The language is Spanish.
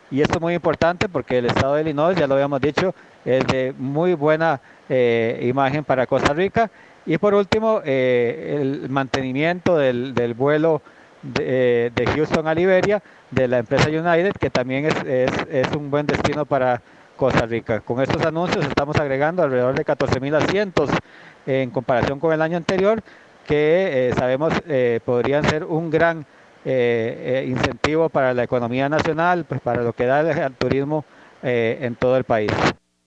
y esto es muy importante porque el estado de Illinois, ya lo habíamos dicho, es de muy buena imagen para Costa Rica. Y por último, el mantenimiento del vuelo de Houston a Liberia de la empresa United, que también es un buen destino para Costa Rica. Con estos anuncios estamos agregando alrededor de 14.000 asientos en comparación con el año anterior, que sabemos podrían ser un gran incentivo para la economía nacional, pues para lo que da al turismo en todo el país.